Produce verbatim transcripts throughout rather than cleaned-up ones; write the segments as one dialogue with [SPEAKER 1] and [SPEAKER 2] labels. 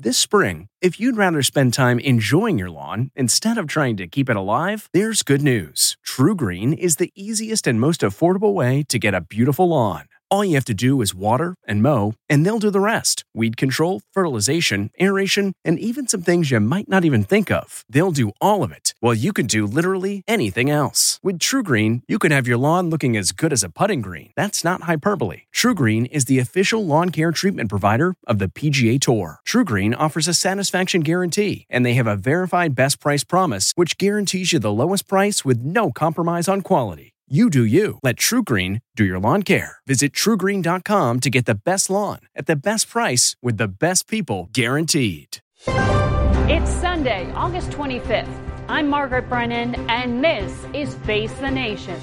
[SPEAKER 1] This spring, if you'd rather spend time enjoying your lawn instead of trying to keep it alive, there's good news. TruGreen is the easiest and most affordable way to get a beautiful lawn. All you have to do is water and mow, and they'll do the rest. Weed control, fertilization, aeration, and even some things you might not even think of. They'll do all of it, while you can do literally anything else. With TruGreen, you can have your lawn looking as good as a putting green. That's not hyperbole. TruGreen is the official lawn care treatment provider of the P G A Tour. TruGreen offers a satisfaction guarantee, and they have a verified best price promise, which guarantees you the lowest price with no compromise on quality. You do you. Let TruGreen do your lawn care. Visit True Green dot com to get the best lawn at the best price with the best people guaranteed.
[SPEAKER 2] It's Sunday, August twenty-fifth. I'm Margaret Brennan, and this is Face the Nation.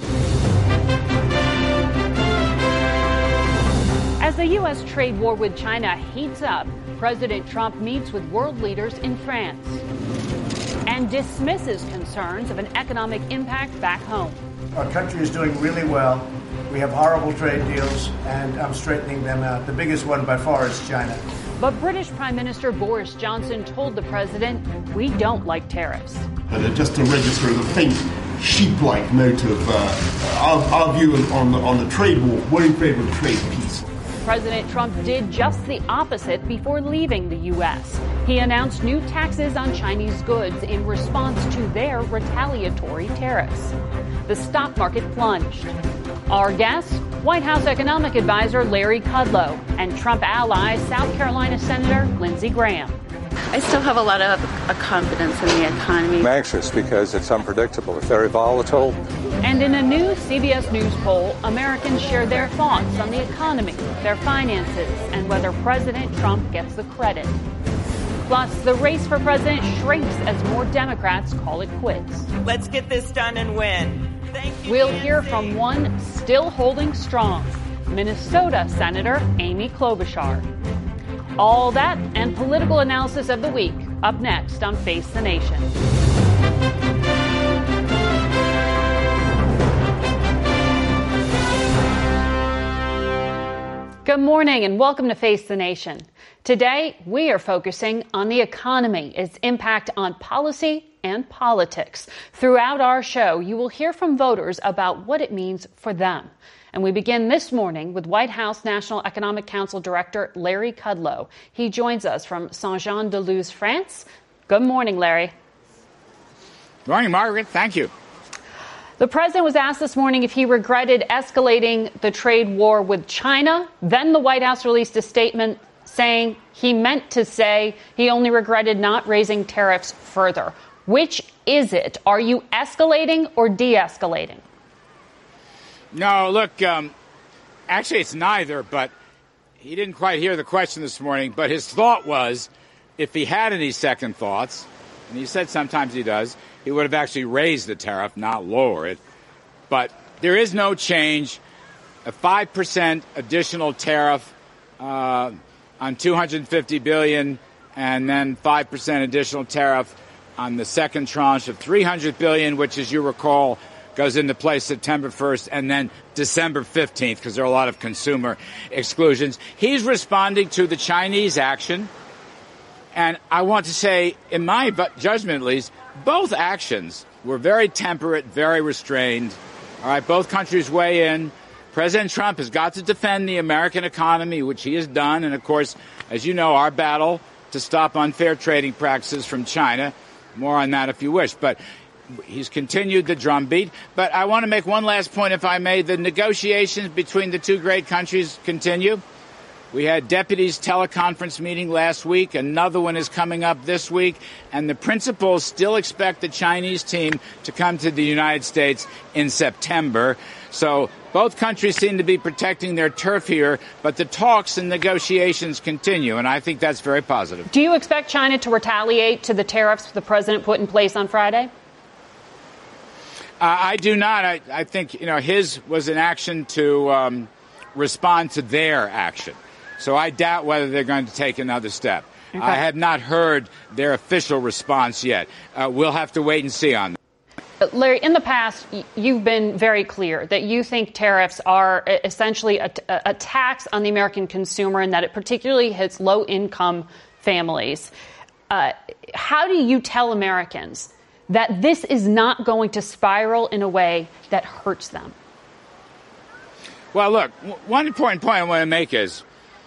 [SPEAKER 2] As the U S trade war with China heats up, President Trump meets with world leaders in France and dismisses concerns of an economic impact back home.
[SPEAKER 3] Our country is doing really well. We have horrible trade deals, and I'm straightening them out. The biggest one by far is China.
[SPEAKER 2] But British Prime Minister Boris Johnson told the president, we don't like tariffs.
[SPEAKER 4] And just to register the faint sheep-like note of uh, our, our view on the, on the trade war, we're in favor of trade peace.
[SPEAKER 2] President Trump did just the opposite before leaving the U S. He announced new taxes on Chinese goods in response to their retaliatory tariffs. The stock market plunged. Our guest, White House economic advisor Larry Kudlow, and Trump ally South Carolina Senator Lindsey Graham.
[SPEAKER 5] I still have a lot of uh, confidence in the economy.
[SPEAKER 6] I'm anxious because it's unpredictable. It's very volatile.
[SPEAKER 2] And in a new C B S News poll, Americans share their thoughts on the economy, their finances, and whether President Trump gets the credit. Plus, the race for president shrinks as more Democrats call it quits.
[SPEAKER 7] Let's get this done and win. Thank you.
[SPEAKER 2] We'll
[SPEAKER 7] Nancy.
[SPEAKER 2] hear from one still holding strong, Minnesota Senator Amy Klobuchar. All that and political analysis of the week up next on Face the Nation. Good morning and welcome to Face the Nation. Today, we are focusing on the economy, its impact on policy and politics. Throughout our show, you will hear from voters about what it means for them. And we begin this morning with White House National Economic Council Director Larry Kudlow. He joins us from Saint-Jean-de-Luz, France. Good morning, Larry.
[SPEAKER 8] Good morning, Margaret. Thank you.
[SPEAKER 2] The president was asked this morning if he regretted escalating the trade war with China. Then the White House released a statement saying he meant to say he only regretted not raising tariffs further. Which is it? Are you escalating or de-escalating?
[SPEAKER 8] No, look, um, actually it's neither, but he didn't quite hear the question this morning. But his thought was, if he had any second thoughts, and he said sometimes he does, he would have actually raised the tariff, not lower it. But there is no change. A five percent additional tariff uh, on two hundred fifty billion dollars and then five percent additional tariff on the second tranche of three hundred billion dollars, which, as you recall, goes into place September first and then December fifteenth, because there are a lot of consumer exclusions. He's responding to the Chinese action. And I want to say, in my judgment at least, both actions were very temperate, very restrained. All right, both countries weigh in. President Trump has got to defend the American economy, which he has done. And, of course, as you know, our battle to stop unfair trading practices from China. More on that if you wish. But he's continued the drumbeat. But I want to make one last point, if I may. The negotiations between the two great countries continue. We had deputies teleconference meeting last week. Another one is coming up this week. And the principals still expect the Chinese team to come to the United States in September. So both countries seem to be protecting their turf here, but the talks and negotiations continue, and I think that's very positive.
[SPEAKER 2] Do you expect China to retaliate to the tariffs the president put in place on Friday?
[SPEAKER 8] Uh, I do not. I, I think, you know, his was an action to um, respond to their action. So I doubt whether they're going to take another step. Okay. I have not heard their official response yet. Uh, we'll have to wait and see on that.
[SPEAKER 2] Larry, in the past, you've been very clear that you think tariffs are essentially a, a tax on the American consumer and that it particularly hits low-income families. Uh, how do you tell Americans that this is not going to spiral in a way that hurts them?
[SPEAKER 8] Well, look, one important point I want to make is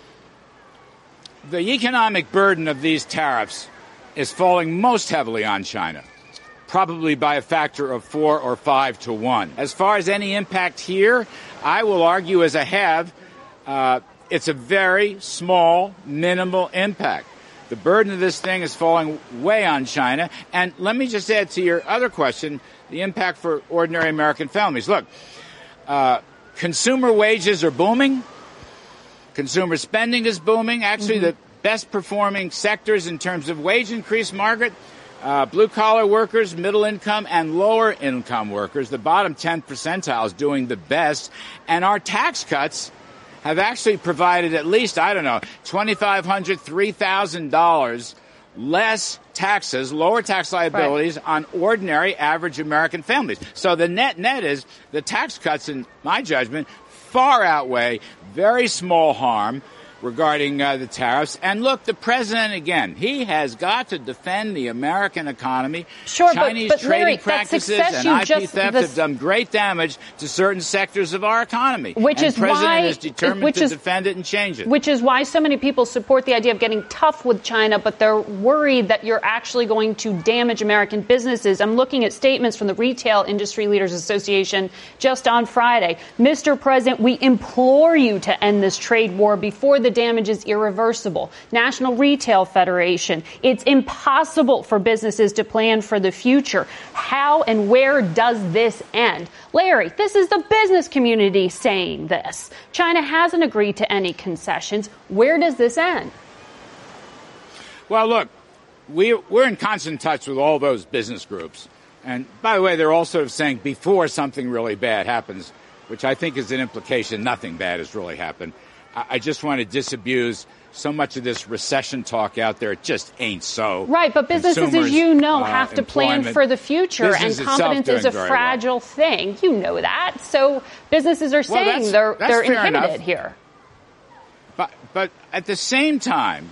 [SPEAKER 8] the economic burden of these tariffs is falling most heavily on China, probably by a factor of four or five to one. As far as any impact here, I will argue, as I have, uh, it's a very small, minimal impact. The burden of this thing is falling way on China. And let me just add to your other question, the impact for ordinary American families. Look, uh, consumer wages are booming. Consumer spending is booming. Actually, mm-hmm. the best performing sectors in terms of wage increase, Margaret, uh, blue-collar workers, middle-income, and lower-income workers. The bottom ten percentile is doing the best. And our tax cuts have actually provided at least, I don't know, twenty-five hundred dollars, three thousand dollars less taxes, lower tax liabilities right. on ordinary average American families. So the net net is the tax cuts, in my judgment, far outweigh very small harm regarding uh, the tariffs. And look, the president, again, he has got to defend the American economy.
[SPEAKER 2] Sure,
[SPEAKER 8] Chinese
[SPEAKER 2] but, but
[SPEAKER 8] trading
[SPEAKER 2] Larry,
[SPEAKER 8] practices and I P
[SPEAKER 2] just,
[SPEAKER 8] theft
[SPEAKER 2] the,
[SPEAKER 8] have done great damage to certain sectors of our economy.
[SPEAKER 2] Which
[SPEAKER 8] and
[SPEAKER 2] is
[SPEAKER 8] the president
[SPEAKER 2] why,
[SPEAKER 8] is determined
[SPEAKER 2] which
[SPEAKER 8] to
[SPEAKER 2] is,
[SPEAKER 8] defend it and change it.
[SPEAKER 2] Which is why so many people support the idea of getting tough with China, but they're worried that you're actually going to damage American businesses. I'm looking at statements from the Retail Industry Leaders Association just on Friday. Mister President, we implore you to end this trade war before the damage is irreversible. National Retail Federation, it's impossible for businesses to plan for the future. How and where does this end? Larry, this is the business community saying this. China hasn't agreed to any concessions. Where does this end?
[SPEAKER 8] Well, look, we, we're in constant touch with all those business groups. And by the way, they're all sort of saying before something really bad happens, which I think is an implication nothing bad has really happened. I, I just want to disabuse so much of this recession talk out there. It just ain't so.
[SPEAKER 2] Right, but businesses,
[SPEAKER 8] Consumers,
[SPEAKER 2] as you know,
[SPEAKER 8] uh,
[SPEAKER 2] have to plan for the future, and confidence is a fragile well. thing. You know that. So businesses are saying well, that's, they're
[SPEAKER 8] that's
[SPEAKER 2] they're inhibited
[SPEAKER 8] enough.
[SPEAKER 2] here.
[SPEAKER 8] But but at the same time,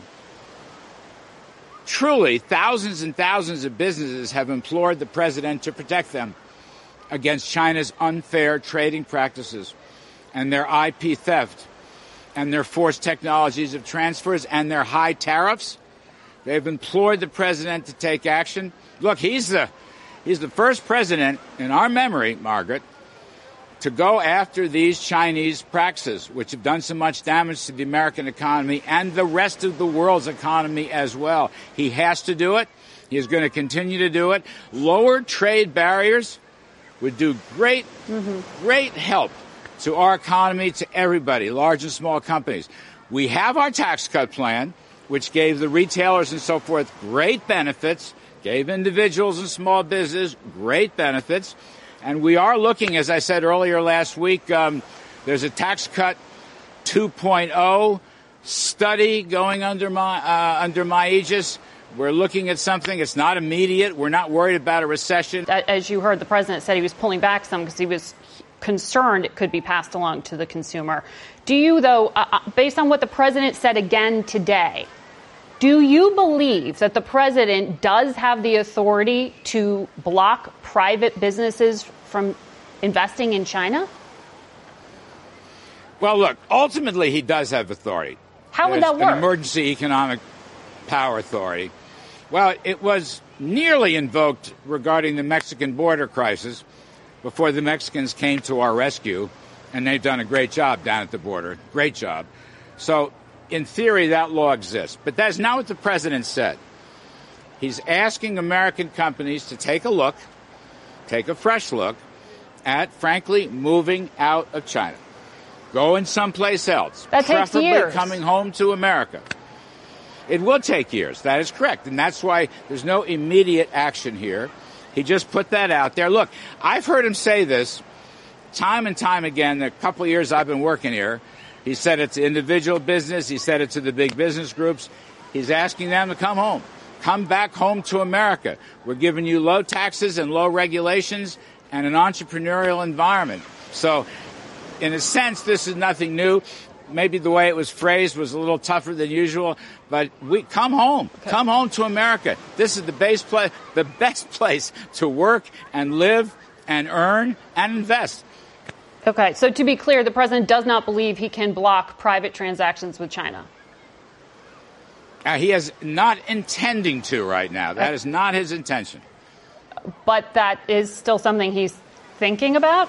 [SPEAKER 8] truly, thousands and thousands of businesses have implored the president to protect them against China's unfair trading practices and their I P theft and their forced technologies of transfers and their high tariffs. They've implored the president to take action. Look, he's the he's the first president in our memory, Margaret, to go after these Chinese practices, which have done so much damage to the American economy and the rest of the world's economy as well. He has to do it. He is going to continue to do it. Lower trade barriers would do great, mm-hmm. great help to our economy, to everybody, large and small companies. We have our tax cut plan, which gave the retailers and so forth great benefits, gave individuals and small business great benefits. And we are looking, as I said earlier last week, um, there's a tax cut two point oh study going under my, uh, under my aegis. We're looking at something. It's not immediate. We're not worried about a recession.
[SPEAKER 2] As you heard, the president said he was pulling back some because he was concerned it could be passed along to the consumer. Do you, though, uh, based on what the president said again today, do you believe that the president does have the authority to block private businesses from investing in China?
[SPEAKER 8] Well, look, ultimately he does have authority.
[SPEAKER 2] How would
[SPEAKER 8] There's
[SPEAKER 2] that work?
[SPEAKER 8] An emergency economic power authority. Well, it was nearly invoked regarding the Mexican border crisis before the Mexicans came to our rescue, and they've done a great job down at the border. Great job. So, in theory, that law exists. But that's not what the president said. He's asking American companies to take a look, take a fresh look, at, frankly, moving out of China. Going someplace else.
[SPEAKER 2] That takes
[SPEAKER 8] preferably
[SPEAKER 2] years.
[SPEAKER 8] Coming home to America. It will take years. That is correct. And that's why there's no immediate action here. He just put that out there. Look, I've heard him say this time and time again the couple of years I've been working here. He said it to individual business. He said it to the big business groups. He's asking them to come home. Come back home to America. We're giving you low taxes and low regulations and an entrepreneurial environment. So, in a sense, this is nothing new. maybe the way it was phrased was a little tougher than usual, but we come home. Okay. Come home to America. This is the base place, the best place to work and live and earn and invest.
[SPEAKER 2] Okay, so to be clear, the president does not believe he can block private transactions with China.
[SPEAKER 8] Uh, he is not intending to right now. That is not his intention.
[SPEAKER 2] But that is still something he's thinking about?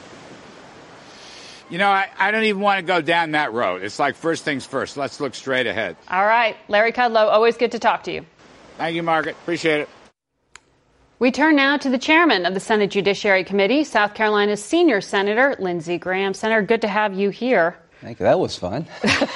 [SPEAKER 8] You know, I, I don't even want to go down that road. It's like first things first. Let's look straight ahead.
[SPEAKER 2] All right. Larry Kudlow, always good to talk to you.
[SPEAKER 8] Thank you, Margaret. Appreciate it.
[SPEAKER 2] We turn now to the chairman of the Senate Judiciary Committee, South Carolina's senior senator, Lindsey Graham. Senator, good to have you here.
[SPEAKER 9] Thank you. That was fun.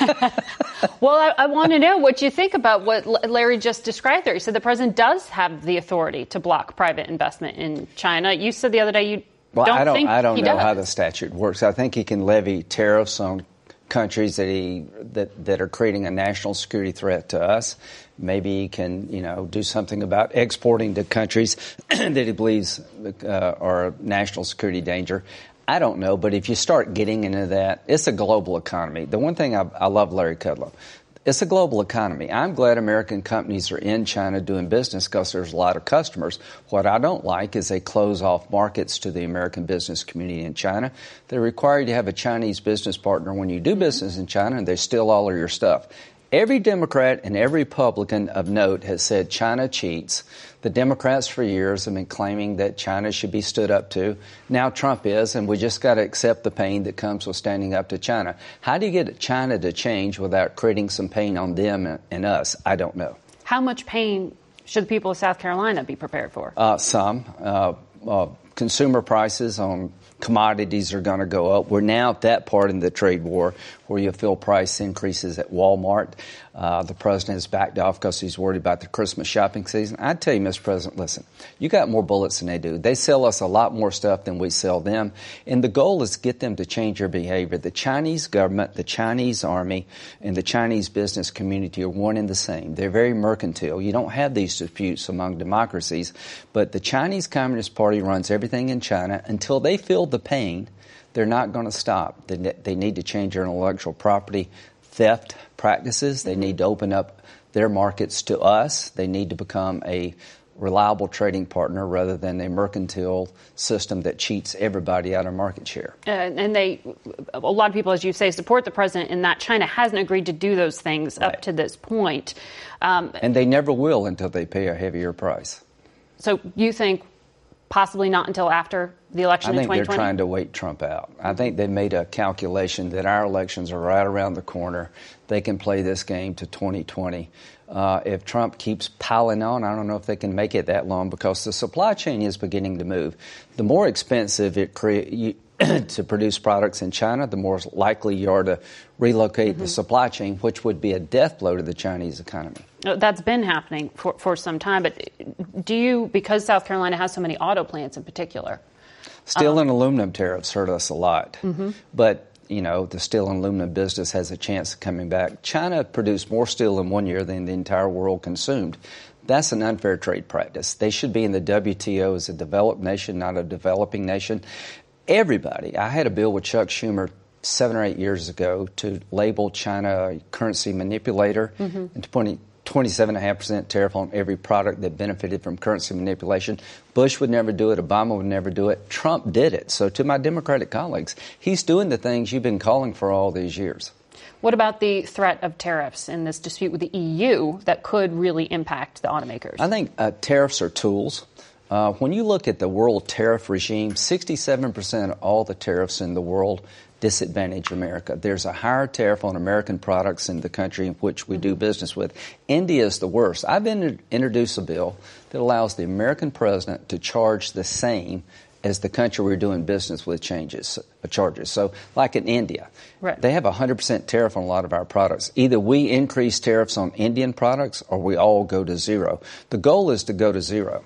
[SPEAKER 2] Well, I, I want to know what you think about what Larry just described there. He said the president does have the authority to block private investment in China. You said the other day you
[SPEAKER 9] well,
[SPEAKER 2] don't
[SPEAKER 9] I don't,
[SPEAKER 2] think
[SPEAKER 9] I don't
[SPEAKER 2] he
[SPEAKER 9] know
[SPEAKER 2] does.
[SPEAKER 9] how the statute works. I think he can levy tariffs on countries that he that, that are creating a national security threat to us. Maybe he can, you know, do something about exporting to countries that he believes uh, are a national security danger. I don't know, but if you start getting into that, it's a global economy. The one thing I, I love Larry Kudlow, it's a global economy. I'm glad American companies are in China doing business because there's a lot of customers. What I don't like is they close off markets to the American business community in China. They require you to have a Chinese business partner when you do business in China, and they steal all of your stuff. Every Democrat and every Republican of note has said China cheats. The Democrats for years have been claiming that China should be stood up to. Now Trump is, and we just got to accept the pain that comes with standing up to China. How do you get China to change without creating some pain on them and us? I don't know.
[SPEAKER 2] How much pain should the people of South Carolina be prepared for?
[SPEAKER 9] Uh, some. Uh, uh, consumer prices on commodities are going to go up. We're now at that part in the trade war where you feel price increases at Walmart. Uh, the president has backed off because he's worried about the Christmas shopping season. I tell you, Mister President, listen, you got more bullets than they do. They sell us a lot more stuff than we sell them. And the goal is to get them to change their behavior. The Chinese government, the Chinese army, and the Chinese business community are one and the same. They're very mercantile. You don't have these disputes among democracies. But the Chinese Communist Party runs everything in China. Until they feel the pain, they're not going to stop. They, they need to change their intellectual property theft practices. They need to open up their markets to us. They need to become a reliable trading partner rather than a mercantile system that cheats everybody out of market share.
[SPEAKER 2] Uh, and they, a lot of people, as you say, support the president in that China hasn't agreed to do those things right. up to this point. Um,
[SPEAKER 9] and they never will until they pay a heavier price.
[SPEAKER 2] So you think possibly not until after the election in twenty twenty?
[SPEAKER 9] I think they're trying to wait Trump out. I think they made a calculation that our elections are right around the corner. They can play this game to twenty twenty. Uh, if Trump keeps piling on, I don't know if they can make it that long because the supply chain is beginning to move. The more expensive it crea- to produce products in China, the more likely you are to relocate mm-hmm. the supply chain, which would be a death blow to the Chinese economy.
[SPEAKER 2] That's been happening for, for some time. But do you, because South Carolina has so many auto plants in particular?
[SPEAKER 9] Steel
[SPEAKER 2] um,
[SPEAKER 9] and aluminum tariffs hurt us a lot. Mm-hmm. But, you know, the steel and aluminum business has a chance of coming back. China produced more steel in one year than the entire world consumed. That's an unfair trade practice. They should be in the W T O as a developed nation, not a developing nation. Everybody. I had a bill with Chuck Schumer seven or eight years ago to label China a currency manipulator mm-hmm. and to put twenty-seven point five percent tariff on every product that benefited from currency manipulation. Bush would never do it. Obama would never do it. Trump did it. So to my Democratic colleagues, he's doing the things you've been calling for all these years.
[SPEAKER 2] What about the threat of tariffs in this dispute with the E U that could really impact the automakers?
[SPEAKER 9] I think uh, tariffs are tools. Uh, when you look at the world tariff regime, sixty-seven percent of all the tariffs in the world disadvantage America. There's a higher tariff on American products in the country in which we do business with. India is the worst. I've in- introduced a bill that allows the American president to charge the same as the country we're doing business with changes, uh, charges. So like in India, right. they have a one hundred percent tariff on a lot of our products. Either we increase tariffs on Indian products or we all go to zero. The goal is to go to zero.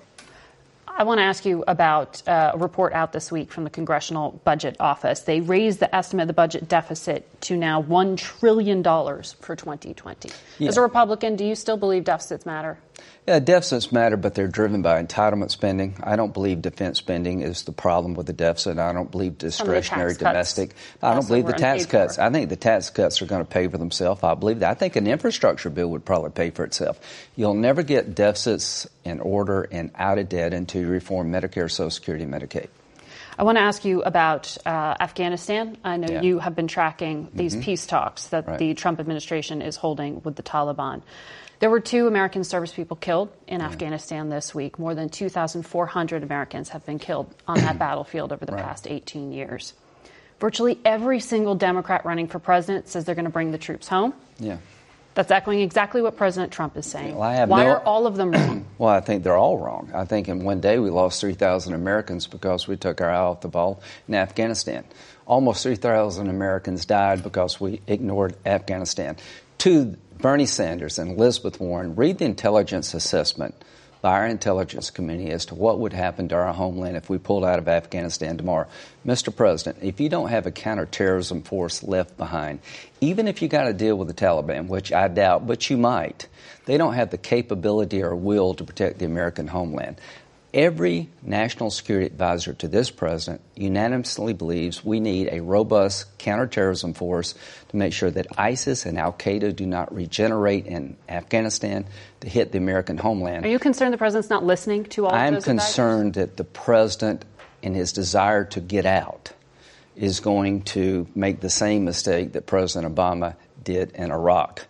[SPEAKER 2] I want to ask you about uh, a report out this week from the Congressional Budget Office. They raised the estimate of the budget deficit to now one trillion dollars for twenty twenty. Yeah. As a Republican, do you still believe deficits matter?
[SPEAKER 9] Yeah, deficits matter, but they're driven by entitlement spending. I don't believe defense spending is the problem with the deficit. I don't believe discretionary domestic. I don't believe the tax cuts. I think the tax cuts are going to pay for themselves. I believe that. I think an infrastructure bill would probably pay for itself. You'll never get deficits in order and out of debt until you reform Medicare, Social Security, and Medicaid.
[SPEAKER 2] I want to ask you about uh, Afghanistan. I know
[SPEAKER 9] Yeah.
[SPEAKER 2] you have been tracking these
[SPEAKER 9] Mhm.
[SPEAKER 2] peace talks that
[SPEAKER 9] Right.
[SPEAKER 2] the Trump administration is holding with the Taliban. There were two American service people killed in
[SPEAKER 9] Yeah.
[SPEAKER 2] Afghanistan this week. More than two thousand four hundred Americans have been killed on that battlefield over the
[SPEAKER 9] Right.
[SPEAKER 2] past eighteen years. Virtually every single Democrat running for president says they're going to bring the troops home.
[SPEAKER 9] Yeah.
[SPEAKER 2] That's echoing exactly what President Trump is saying.
[SPEAKER 9] Well, I have
[SPEAKER 2] Why
[SPEAKER 9] no-
[SPEAKER 2] are all of them wrong?
[SPEAKER 9] Well, I think they're all wrong. I think in one day we lost three thousand Americans because we took our eye off the ball in Afghanistan. Almost three thousand Americans died because we ignored Afghanistan. To Bernie Sanders and Elizabeth Warren, read the intelligence assessment by our intelligence committee as to what would happen to our homeland if we pulled out of Afghanistan tomorrow. Mister President, if you don't have a counterterrorism force left behind, even if you got to deal with the Taliban, which I doubt, but you might, they don't have the capability or will to protect the American homeland. Every national security advisor to this president unanimously believes we need a robust counterterrorism force to make sure that ISIS and al-Qaeda do not regenerate in Afghanistan to hit the American homeland.
[SPEAKER 2] Are you concerned the president's not listening to all of
[SPEAKER 9] I'm
[SPEAKER 2] those advisors?
[SPEAKER 9] concerned that the president, in his desire to get out, is going to make the same mistake that President Obama did in Iraq.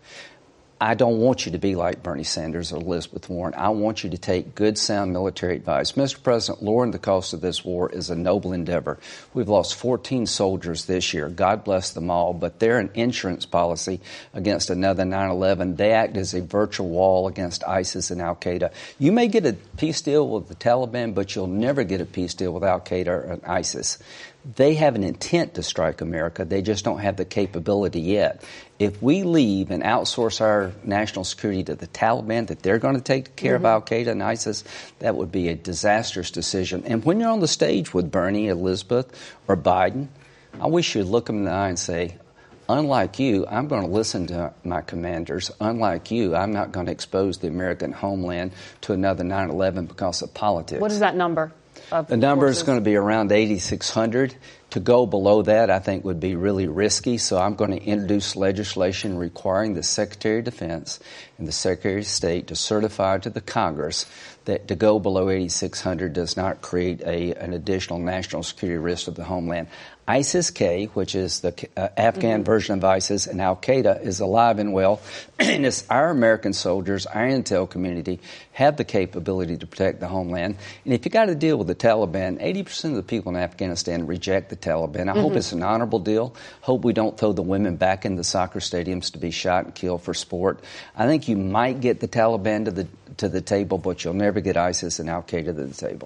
[SPEAKER 9] I don't want you to be like Bernie Sanders or Elizabeth Warren. I want you to take good, sound military advice. Mister President, lowering the cost of this war is a noble endeavor. We've lost fourteen soldiers this year. God bless them all, but they're an insurance policy against another nine eleven. They act as a virtual wall against ISIS and al-Qaeda. You may get a peace deal with the Taliban, but you'll never get a peace deal with al-Qaeda and ISIS. They have an intent to strike America. They just don't have the capability yet. If we leave and outsource our national security to the Taliban, that they're going to take care
[SPEAKER 2] Mm-hmm.
[SPEAKER 9] of al-Qaeda and ISIS, that would be a disastrous decision. And when you're on the stage with Bernie, Elizabeth, or Biden, I wish you'd look them in the eye and say, unlike you, I'm going to listen to my commanders. Unlike you, I'm not going to expose the American homeland to another nine eleven because of politics.
[SPEAKER 2] What is that number?
[SPEAKER 9] The number is going to be around eighty-six hundred. To go below that, I think, would be really risky. So I'm going to introduce legislation requiring the Secretary of Defense and the Secretary of State to certify to the Congress that to go below eighty-six hundred does not create a, an additional national security risk of the homeland. ISIS-K, which is the uh, Afghan mm-hmm. version of ISIS, and al-Qaeda is alive and well. And it's our American soldiers, our intel community, have the capability to protect the homeland. And if you got to deal with the Taliban, eighty percent of the people in Afghanistan reject the Taliban. I mm-hmm. hope it's an honorable deal. Hope we don't throw the women back in the soccer stadiums to be shot and killed for sport. I think you might get the Taliban to the to the table, but you'll never get ISIS and al-Qaeda to the table.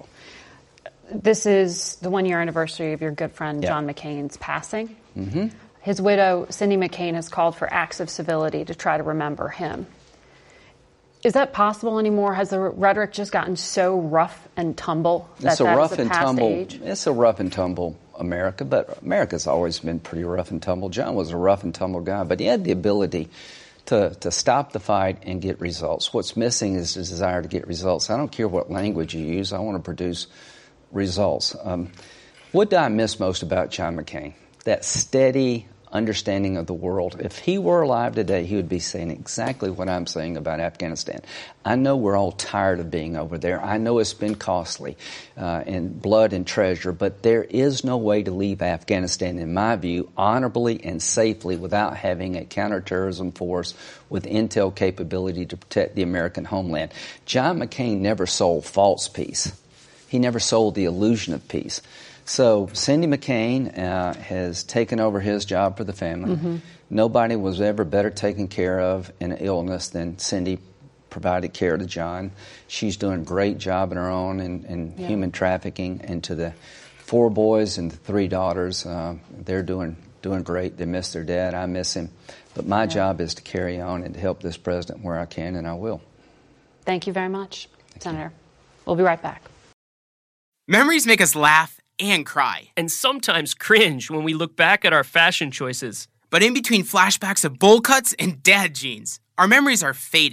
[SPEAKER 2] This is the one-year anniversary of your good friend
[SPEAKER 9] yeah.
[SPEAKER 2] John McCain's passing.
[SPEAKER 9] Mm-hmm.
[SPEAKER 2] His widow, Cindy McCain, has called for acts of civility to try to remember him. Is that possible anymore? Has the rhetoric just gotten so rough and tumble that
[SPEAKER 9] it's a
[SPEAKER 2] that
[SPEAKER 9] rough
[SPEAKER 2] is a
[SPEAKER 9] and
[SPEAKER 2] past
[SPEAKER 9] tumble.
[SPEAKER 2] age?
[SPEAKER 9] It's a rough and tumble America, but America's always been pretty rough and tumble. John was a rough and tumble guy, but he had the ability to to stop the fight and get results. What's missing is the desire to get results. I don't care what language you use. I want to produce results. Um, what do I miss most about John McCain? That steady understanding of the world. If he were alive today, he would be saying exactly what I'm saying about Afghanistan. I know we're all tired of being over there. I know it's been costly uh, in blood and treasure, but there is no way to leave Afghanistan, in my view, honorably and safely without having a counterterrorism force with intel capability to protect the American homeland. John McCain never sold false peace. He never sold the illusion of peace. So Cindy McCain uh, has taken over his job for the family. Mm-hmm. Nobody was ever better taken care of in an illness than Cindy provided care to John. She's doing a great job in her own in, in yeah. human trafficking. And to the four boys and the three daughters, uh, they're doing doing great. They miss their dad. I miss him. But my yeah. job is to carry on and to help this president where I can, and I will.
[SPEAKER 2] Thank you very much, Thank Senator. You. We'll be right back.
[SPEAKER 10] Memories make us laugh and cry.
[SPEAKER 11] And sometimes cringe when we look back at our fashion choices.
[SPEAKER 10] But in between flashbacks of bowl cuts and dad jeans, our memories are fading.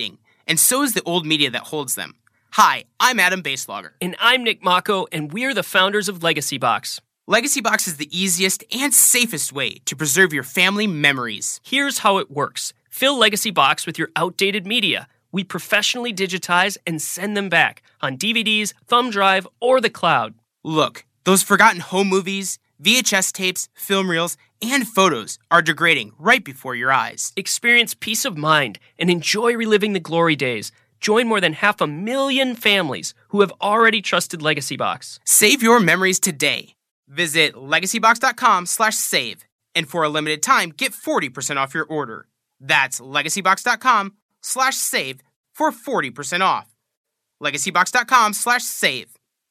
[SPEAKER 10] and so is the old media that holds them. Hi, I'm Adam Baselogger.
[SPEAKER 11] And I'm Nick Mako, and we're the founders of Legacy Box.
[SPEAKER 10] Legacy Box is the easiest and safest way to preserve your family memories.
[SPEAKER 11] Here's how it works. Fill Legacy Box with your outdated media. We professionally digitize and send them back on D V Ds, thumb drive, or the cloud.
[SPEAKER 10] Look, those forgotten home movies, V H S tapes, film reels, and photos are degrading right before your eyes.
[SPEAKER 11] Experience peace of mind and enjoy reliving the glory days. Join more than half a million families who have already trusted Legacy Box.
[SPEAKER 10] Save your memories today. Visit legacybox.com slash save. And for a limited time, get forty percent off your order. That's legacybox.com slash save for forty percent off. legacybox.com slash save.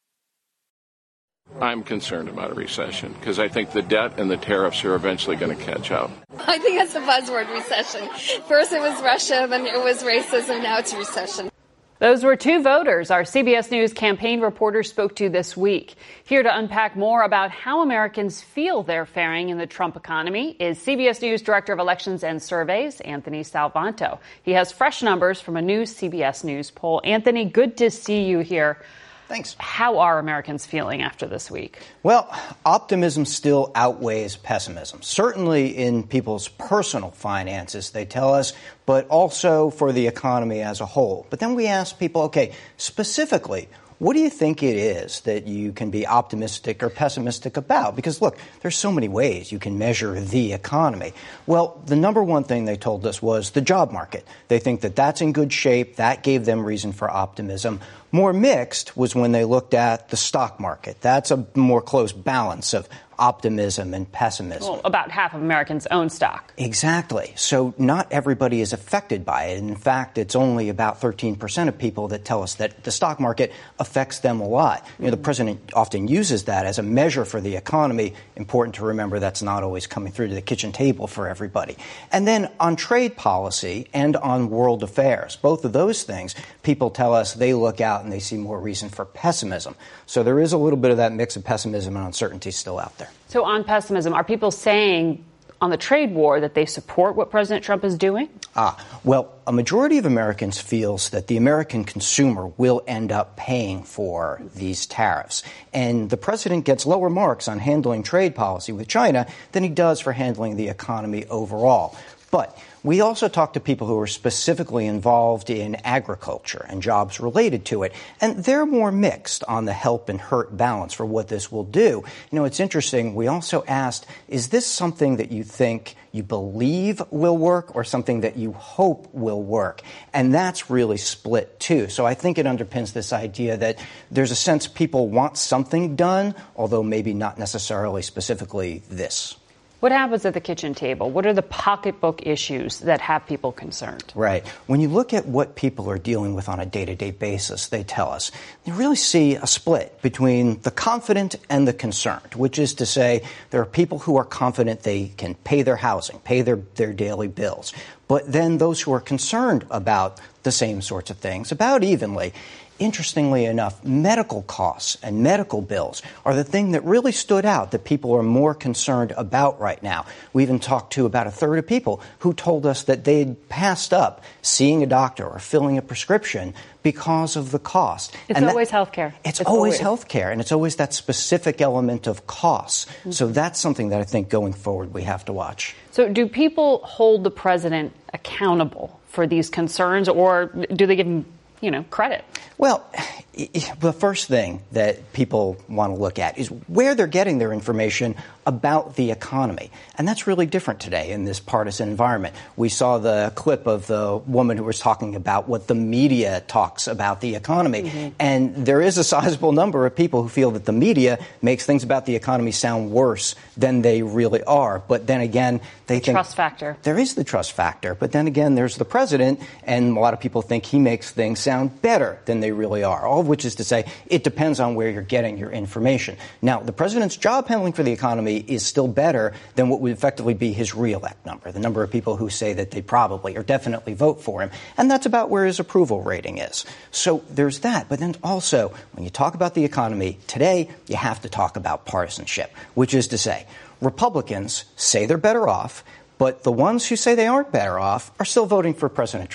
[SPEAKER 12] I'm concerned about a recession because I think the debt and the tariffs are eventually going to catch up.
[SPEAKER 13] I think that's the buzzword, recession. First it was Russia, then it was racism, now it's recession.
[SPEAKER 2] Those were two voters our C B S News campaign reporter spoke to this week. Here to unpack more about how Americans feel they're faring in the Trump economy is C B S News Director of Elections and Surveys, Anthony Salvanto. He has fresh numbers from a new C B S News poll. Anthony, good to see you here.
[SPEAKER 14] Thanks.
[SPEAKER 2] How are Americans feeling after this week?
[SPEAKER 14] Well, optimism still outweighs pessimism, certainly in people's personal finances, they tell us, but also for the economy as a whole. But then we ask people, okay, specifically, what do you think it is that you can be optimistic or pessimistic about? Because, look, there's so many ways you can measure the economy. Well, the number one thing they told us was the job market. They think that that's in good shape. That gave them reason for optimism. More mixed was when they looked at the stock market. That's a more close balance of optimism and pessimism.
[SPEAKER 2] Well, about half of Americans own stock.
[SPEAKER 14] Exactly. So not everybody is affected by it. In fact, it's only about thirteen percent of people that tell us that the stock market affects them a lot. You know, the president often uses that as a measure for the economy. Important to remember that's not always coming through to the kitchen table for everybody. And then on trade policy and on world affairs, both of those things, people tell us they look out and they see more reason for pessimism. So there is a little bit of that mix of pessimism and uncertainty still out there.
[SPEAKER 2] So on pessimism, are people saying on the trade war that they support what President Trump is doing?
[SPEAKER 14] Ah, well, a majority of Americans feels that the American consumer will end up paying for these tariffs. And the president gets lower marks on handling trade policy with China than he does for handling the economy overall. But we also talk to people who are specifically involved in agriculture and jobs related to it, and they're more mixed on the help and hurt balance for what this will do. You know, it's interesting. We also asked, is this something that you think you believe will work or something that you hope will work? And that's really split, too. So I think it underpins this idea that there's a sense people want something done, although maybe not necessarily specifically this.
[SPEAKER 2] What happens at the kitchen table? What are the pocketbook issues that have people concerned?
[SPEAKER 14] Right. When you look at what people are dealing with on a day-to-day basis, they tell us, you really see a split between the confident and the concerned, which is to say there are people who are confident they can pay their housing, pay their, their daily bills. But then those who are concerned about the same sorts of things, about evenly. Interestingly enough, medical costs and medical bills are the thing that really stood out that people are more concerned about right now. We even talked to about a third of people who told us that they had passed up seeing a doctor or filling a prescription because of the cost.
[SPEAKER 2] It's
[SPEAKER 14] and
[SPEAKER 2] always
[SPEAKER 14] that,
[SPEAKER 2] health care.
[SPEAKER 14] It's,
[SPEAKER 2] it's
[SPEAKER 14] always,
[SPEAKER 2] always
[SPEAKER 14] health care, and it's always that specific element of costs. Mm-hmm. So that's something that I think going forward we have to watch.
[SPEAKER 2] So do people hold the president accountable for these concerns, or do they give him, you know, credit?
[SPEAKER 14] Well, the first thing that people want to look at is where they're getting their information about the economy. And that's really different today in this partisan environment. We saw the clip of the woman who was talking about what the media talks about the economy. Mm-hmm. And there is a sizable number of people who feel that the media makes things about the economy sound worse than they really are. But then again, they
[SPEAKER 2] the
[SPEAKER 14] think
[SPEAKER 2] trust factor.
[SPEAKER 14] There is the trust factor. But then again, there's the president, and a lot of people think he makes things sound better than they really are. All of which is to say, it depends on where you're getting your information. Now, the president's job handling for the economy is still better than what would effectively be his reelect number, the number of people who say that they probably or definitely vote for him. And that's about where his approval rating is. So there's that. But then also, when you talk about the economy today, you have to talk about partisanship, which is to say, Republicans say they're better off, but the ones who say they aren't better off are still voting for President Trump.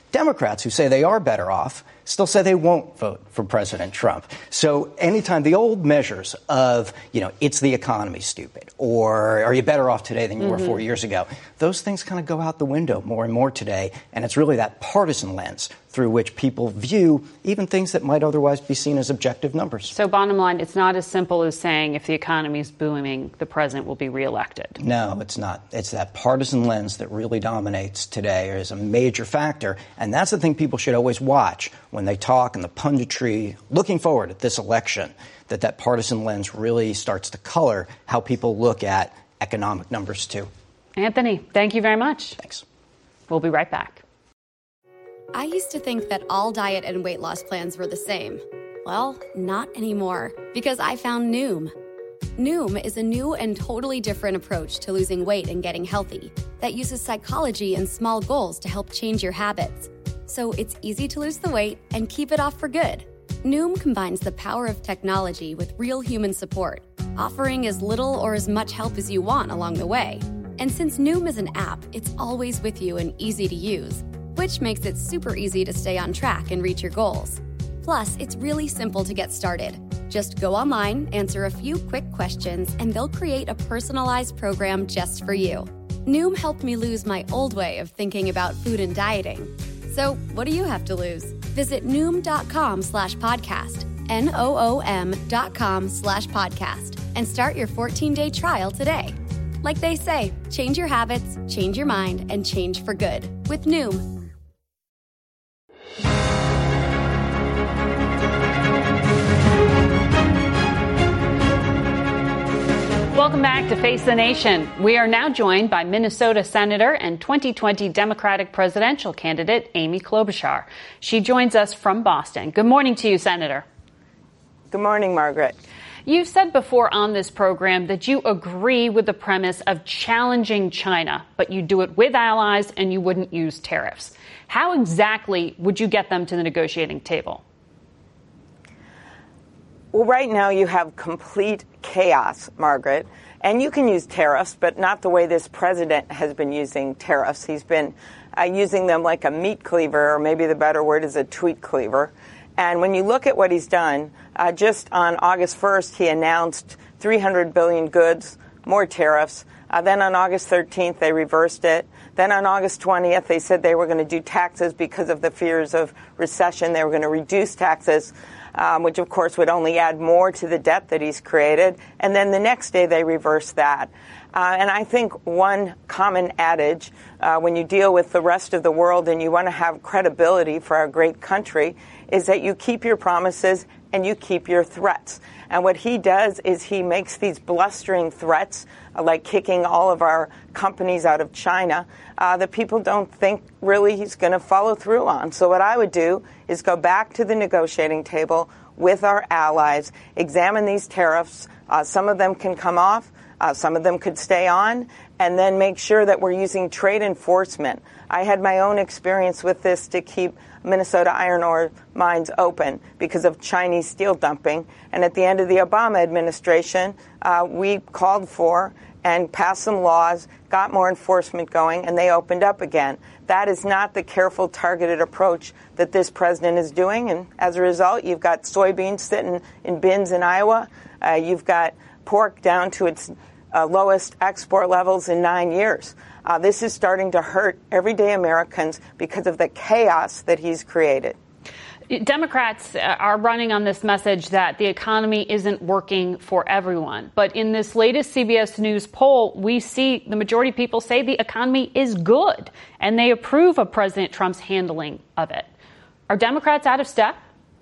[SPEAKER 14] Democrats, who say they are better off, still say they won't vote for President Trump. So anytime the old measures of, you know, it's the economy, stupid, or are you better off today than you mm-hmm. were four years ago, those things kind of go out the window more and more today. And it's really that partisan lens through which people view even things that might otherwise be seen as objective numbers.
[SPEAKER 2] So bottom line, it's not as simple as saying if the economy is booming, the president will be reelected.
[SPEAKER 14] No, it's not. It's that partisan lens that really dominates today is a major factor. And that's the thing people should always watch when they talk and the punditry looking forward at this election, that that partisan lens really starts to color how people look at economic numbers, too.
[SPEAKER 2] Anthony, thank you very much.
[SPEAKER 14] Thanks.
[SPEAKER 2] We'll be right back.
[SPEAKER 15] I used to think that all diet and weight loss plans were the same. Well, not anymore, because I found Noom. Noom is a new and totally different approach to losing weight and getting healthy that uses psychology and small goals to help change your habits. So it's easy to lose the weight and keep it off for good. Noom combines the power of technology with real human support, offering as little or as much help as you want along the way. And since Noom is an app, it's always with you and easy to use, which makes it super easy to stay on track and reach your goals. Plus, it's really simple to get started. Just go online, answer a few quick questions, and they'll create a personalized program just for you. Noom helped me lose my old way of thinking about food and dieting. So what do you have to lose? Visit Noom.com slash podcast, N O O M dot com slash podcast, and start your fourteen-day trial today. Like they say, change your habits, change your mind, and change for good with Noom.
[SPEAKER 2] Welcome back to Face the Nation. We are now joined by Minnesota Senator and twenty twenty Democratic presidential candidate Amy Klobuchar. She joins us from Boston. Good morning to you, Senator.
[SPEAKER 7] Good morning, Margaret.
[SPEAKER 2] You've said before on this program that you agree with the premise of challenging China, but you do it with allies and you wouldn't use tariffs. How exactly would you get them to the negotiating table?
[SPEAKER 7] Well, right now you have complete chaos, Margaret, and you can use tariffs, but not the way this president has been using tariffs. He's been uh, using them like a meat cleaver, or maybe the better word is a tweet cleaver. And when you look at what he's done, uh, just on August first, he announced three hundred billion goods, more tariffs. Uh, then on August thirteenth, they reversed it. Then on August twentieth, they said they were going to do taxes because of the fears of recession. They were going to reduce taxes, um, which, of course, would only add more to the debt that he's created. And then the next day, they reversed that. Uh, and I think one common adage, uh, when you deal with the rest of the world and you want to have credibility for our great country, is that you keep your promises and you keep your threats. And what he does is he makes these blustering threats, uh, like kicking all of our companies out of China, uh, that people don't think really he's going to follow through on. So what I would do is go back to the negotiating table with our allies, examine these tariffs. Uh, some of them can come off. Uh, some of them could stay on, and then make sure that we're using trade enforcement. I had my own experience with this to keep Minnesota iron ore mines open because of Chinese steel dumping. And at the end of the Obama administration, uh, we called for and passed some laws, got more enforcement going, and they opened up again. That is not the careful, targeted approach that this president is doing. And as a result, you've got soybeans sitting in bins in Iowa. Uh, you've got pork down to its uh, lowest export levels in nine years. Uh, this is starting to hurt everyday Americans because of the chaos that he's created.
[SPEAKER 2] Democrats are running on this message that the economy isn't working for everyone. But in this latest C B S News poll, we see the majority of people say the economy is good, and they approve of President Trump's handling of it. Are Democrats out of step?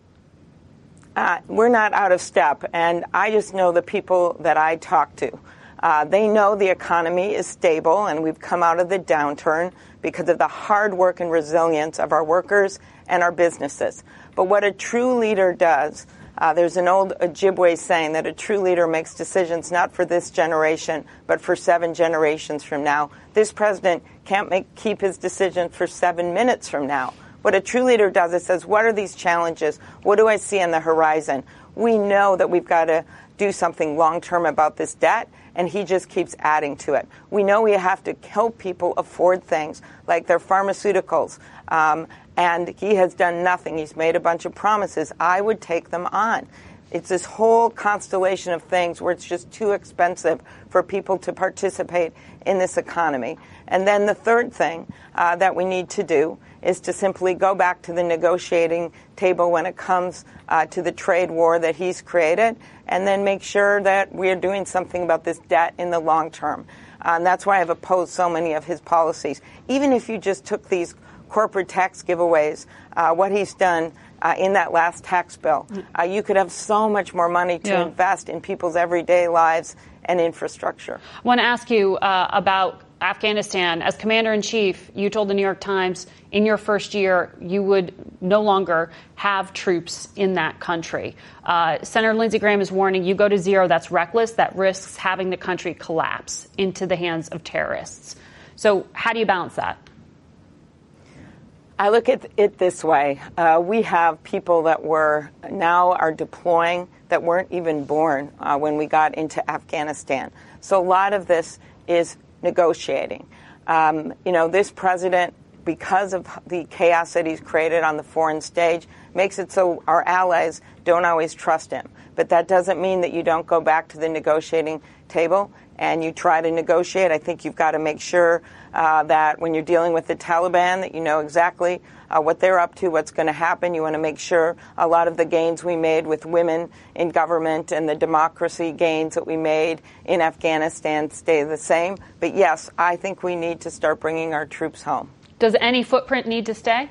[SPEAKER 7] Uh, we're not out of step, and I just know the people that I talk to. Uh, they know the economy is stable, and we've come out of the downturn because of the hard work and resilience of our workers and our businesses. But what a true leader does, uh, there's an old Ojibwe saying that a true leader makes decisions not for this generation, but for seven generations from now. This president can't make keep his decisions for seven minutes from now. What a true leader does is says, what are these challenges? What do I see on the horizon? We know that we've got to do something long-term about this debt, and he just keeps adding to it. We know we have to help people afford things like their pharmaceuticals, um, And he has done nothing. He's made a bunch of promises. I would take them on. It's this whole constellation of things where it's just too expensive for people to participate in this economy. And then the third thing uh, that we need to do is to simply go back to the negotiating table when it comes uh, to the trade war that he's created, and then make sure that we are doing something about this debt in the long term. Uh, and that's why I've opposed so many of his policies. Even if you just took these corporate tax giveaways, uh, what he's done uh, in that last tax bill, uh, you could have so much more money to yeah. invest in people's everyday lives and infrastructure.
[SPEAKER 2] I want to ask you uh, about Afghanistan. As commander-in-chief, you told the New York Times in your first year you would no longer have troops in that country. Uh, Senator Lindsey Graham is warning you go to zero. That's reckless. That risks having the country collapse into the hands of terrorists. So how do you balance that?
[SPEAKER 7] I look at it this way. Uh, we have people that were now are deploying that weren't even born uh, when we got into Afghanistan. So a lot of this is negotiating. Um, you know, this president, because of the chaos that he's created on the foreign stage, makes it so our allies don't always trust him. But that doesn't mean that you don't go back to the negotiating table and you try to negotiate. I think you've got to make sure uh, that when you're dealing with the Taliban that you know exactly uh, what they're up to, what's going to happen. You want to make sure a lot of the gains we made with women in government and the democracy gains that we made in Afghanistan stay the same. But yes, I think we need to start bringing our troops home.
[SPEAKER 2] Does any footprint need to stay?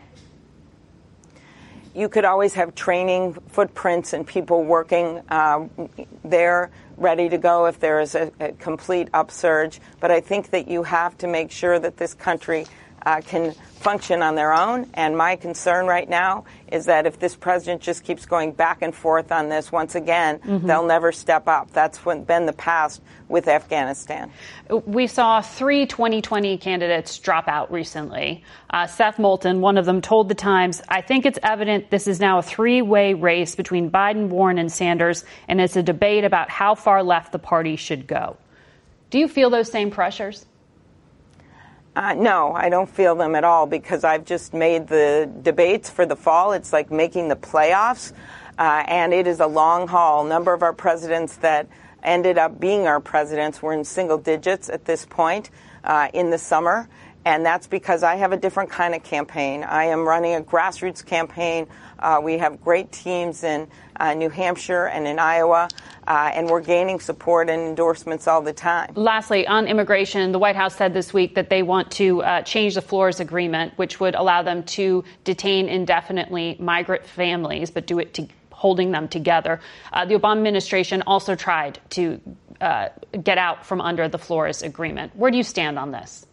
[SPEAKER 7] You could always have training footprints and people working uh, there, ready to go if there is a, a complete upsurge. But I think that you have to make sure that this country uh, can function on their own. And my concern right now is that if this president just keeps going back and forth on this, once again, mm-hmm. they'll never step up. That's what, been the past with Afghanistan.
[SPEAKER 2] We saw three twenty twenty candidates drop out recently. Uh, Seth Moulton, one of them, told The Times, "I think it's evident this is now a three-way race between Biden, Warren, and Sanders, and it's a debate about how far left the party should go." Do you feel those same pressures?
[SPEAKER 7] Uh, no, I don't feel them at all because I've just made the debates for the fall. It's like making the playoffs, uh, and it is a long haul. A number of our presidents that ended up being our presidents were in single digits at this point uh, in the summer, and that's because I have a different kind of campaign. I am running a grassroots campaign. Uh, we have great teams in uh, New Hampshire and in Iowa, uh, and we're gaining support and endorsements all the time.
[SPEAKER 2] Lastly, on immigration, the White House said this week that they want to uh, change the Flores Agreement, which would allow them to detain indefinitely migrant families, but do it to holding them together. Uh, the Obama administration also tried to uh, get out from under the Flores Agreement. Where do you stand on this?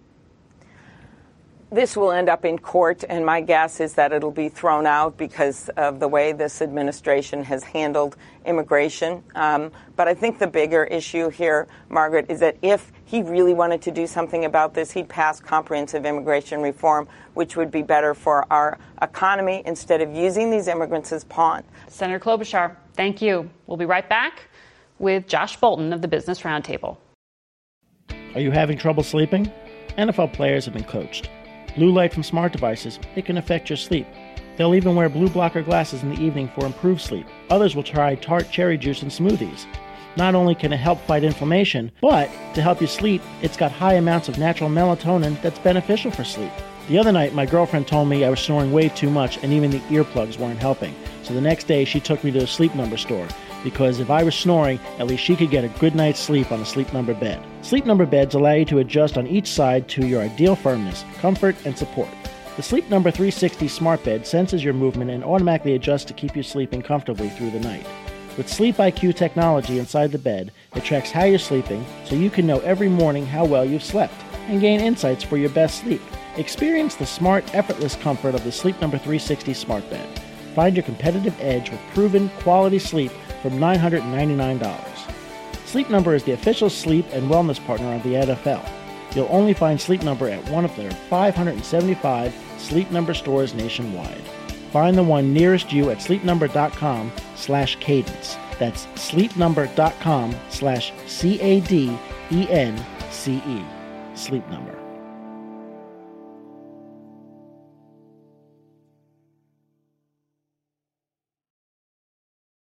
[SPEAKER 7] This will end up in court, and my guess is that it'll be thrown out because of the way this administration has handled immigration. Um, but I think the bigger issue here, Margaret, is that if he really wanted to do something about this, he'd pass comprehensive immigration reform, which would be better for our economy instead of using these immigrants as pawns.
[SPEAKER 2] Senator Klobuchar, thank you. We'll be right back with Josh Bolten of the Business Roundtable.
[SPEAKER 16] Are you having trouble sleeping? N F L players have been coached. Blue light from smart devices, it can affect your sleep. They'll even wear blue blocker glasses in the evening for improved sleep. Others will try tart cherry juice in smoothies. Not only can it help fight inflammation, but to help you sleep, it's got high amounts of natural melatonin that's beneficial for sleep. The other night, my girlfriend told me I was snoring way too much and even the earplugs weren't helping. So the next day, she took me to a Sleep Number store, because if I was snoring, at least she could get a good night's sleep on a Sleep Number bed. Sleep Number beds allow you to adjust on each side to your ideal firmness, comfort, and support. The Sleep Number three sixty smart bed senses your movement and automatically adjusts to keep you sleeping comfortably through the night. With Sleep I Q technology inside the bed, it tracks how you're sleeping so you can know every morning how well you've slept and gain insights for your best sleep. Experience the smart, effortless comfort of the Sleep Number three sixty smart bed. Find your competitive edge with proven quality sleep from nine hundred ninety-nine dollars. Sleep Number is the official sleep and wellness partner of the N F L. You'll only find Sleep Number at one of their five hundred seventy-five Sleep Number stores nationwide. Find the one nearest you at sleepnumber.com slash cadence. That's sleepnumber.com slash C A D E N C E. Sleep Number.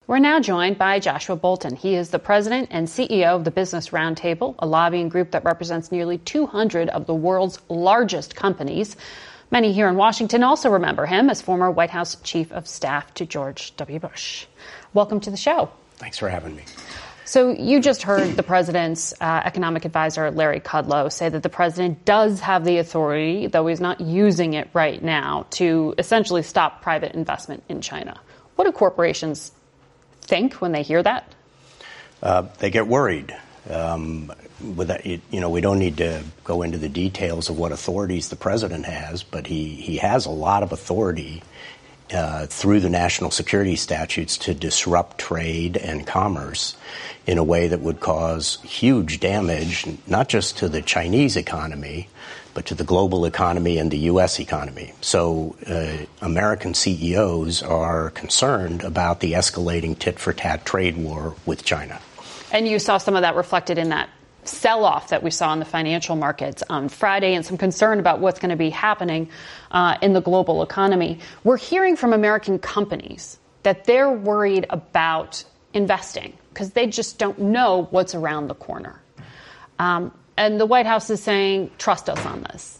[SPEAKER 2] We're now joined by Joshua Bolten. He is the president and C E O of the Business Roundtable, a lobbying group that represents nearly two hundred of the world's largest companies. Many here in Washington also remember him as former White House chief of staff to George W. Bush. Welcome to the show.
[SPEAKER 17] Thanks for having me.
[SPEAKER 2] So you just heard the president's uh, economic advisor, Larry Kudlow, say that the president does have the authority, though he's not using it right now, to essentially stop private investment in China. What do corporations think when they hear that?
[SPEAKER 17] Uh, they get worried. Um, with that, you know, we don't need to go into the details of what authorities the president has, but he, he has a lot of authority uh, through the national security statutes to disrupt trade and commerce in a way that would cause huge damage, not just to the Chinese economy, but to the global economy and the U S economy. So uh, American C E Os are concerned about the escalating tit-for-tat trade war with China.
[SPEAKER 2] And you saw some of that reflected in that sell-off that we saw in the financial markets on Friday, and some concern about what's going to be happening uh, in the global economy. We're hearing from American companies that they're worried about investing because they just don't know what's around the corner. Um, And the White House is saying, trust us on this.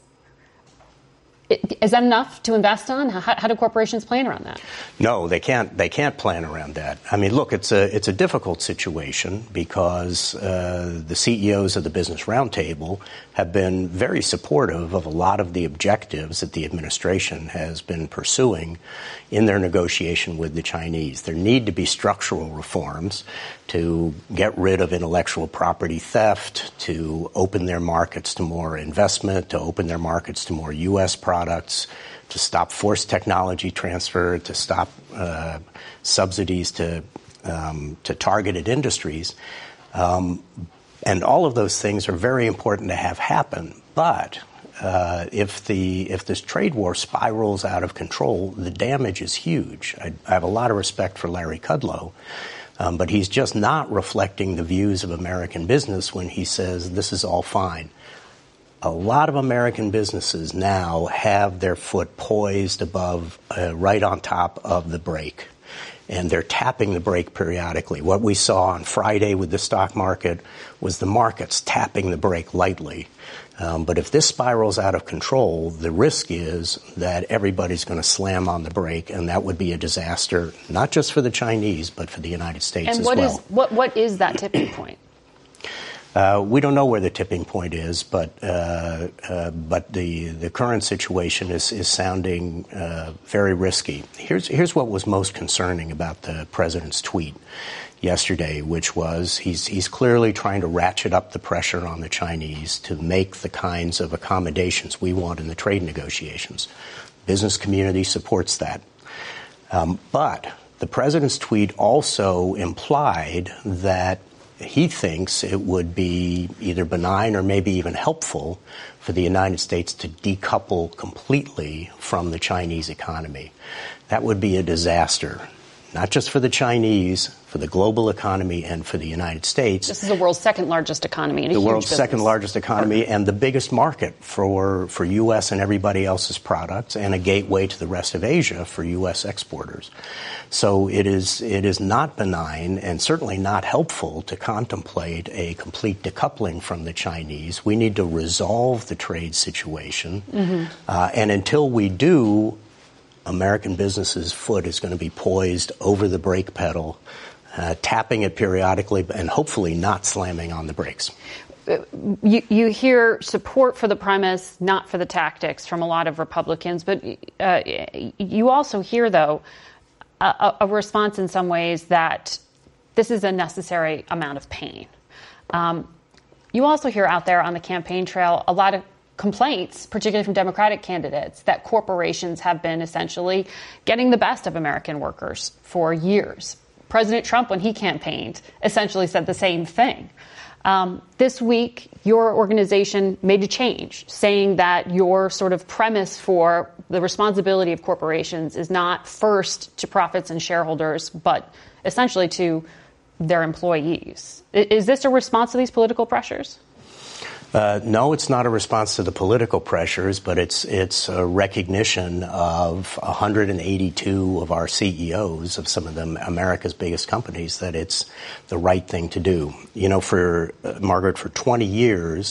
[SPEAKER 2] Is that enough to invest on? How, how do corporations plan around that?
[SPEAKER 17] No, they can't. They can't plan around that. I mean, look, it's a it's a difficult situation because uh, the C E Os of the Business Roundtable have been very supportive of a lot of the objectives that the administration has been pursuing in their negotiation with the Chinese. There need to be structural reforms to get rid of intellectual property theft, to open their markets to more investment, to open their markets to more U S products, to stop forced technology transfer, to stop uh, subsidies to um, to targeted industries. Um, and all of those things are very important to have happen. But uh, if the if this trade war spirals out of control, the damage is huge. I, I have a lot of respect for Larry Kudlow. Um, but he's just not reflecting the views of American business when he says this is all fine. A lot of American businesses now have their foot poised above, uh, right on top of the brake, and they're tapping the brake periodically. What we saw on Friday with the stock market was the markets tapping the brake lightly. Um, but if this spirals out of control, the risk is that everybody's going to slam on the brake, and that would be a disaster, not just for the Chinese, but for the United States
[SPEAKER 2] and
[SPEAKER 17] as
[SPEAKER 2] what
[SPEAKER 17] well.
[SPEAKER 2] Is, what, what is that tipping point?
[SPEAKER 17] Uh, we don't know where the tipping point is, but uh, uh, but the the current situation is is sounding uh, very risky. Here's here's what was most concerning about the president's tweet yesterday, which was he's he's clearly trying to ratchet up the pressure on the Chinese to make the kinds of accommodations we want in the trade negotiations. Business community supports that, um, but the president's tweet also implied that he thinks it would be either benign or maybe even helpful for the United States to decouple completely from the Chinese economy. That would be a disaster, not just for the Chinese, for the global economy, and for the United States.
[SPEAKER 2] This is the world's second largest economy. And a
[SPEAKER 17] the
[SPEAKER 2] huge
[SPEAKER 17] world's
[SPEAKER 2] business.
[SPEAKER 17] second largest economy and the biggest market for, for U S and everybody else's products, and a gateway to the rest of Asia for U S exporters. So it is it is not benign and certainly not helpful to contemplate a complete decoupling from the Chinese. We need to resolve the trade situation. Mm-hmm. Uh, and until we do, American businesses' foot is going to be poised over the brake pedal, uh, tapping it periodically and hopefully not slamming on the brakes.
[SPEAKER 2] You, you hear support for the premise, not for the tactics, from a lot of Republicans. But uh, you also hear, though, a, a response in some ways that this is a necessary amount of pain. Um, you also hear out there on the campaign trail a lot of complaints, particularly from Democratic candidates, that corporations have been essentially getting the best of American workers for years. President Trump, when he campaigned, essentially said the same thing. Um, this week, your organization made a change, saying that your sort of premise for the responsibility of corporations is not first to profits and shareholders, but essentially to their employees. Is this a response to these political pressures?
[SPEAKER 17] Uh, no, it's not a response to the political pressures, but it's it's a recognition of one hundred eighty-two of our C E Os of some of them America's biggest companies that it's the right thing to do. You know, for uh, Margaret, for twenty years,